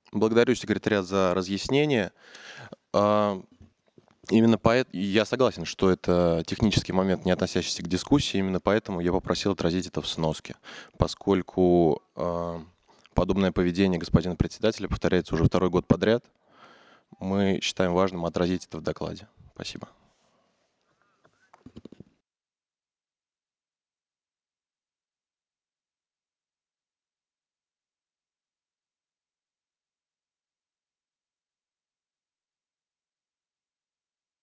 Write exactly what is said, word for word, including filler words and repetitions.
Благодарю секретаря за разъяснение. А, Именно поэт я согласен, что это технический момент, не относящийся к дискуссии. Именно поэтому я попросил отразить это в сноске, поскольку а, подобное поведение господина председателя повторяется уже второй год подряд. Мы считаем важным отразить это в докладе. Спасибо.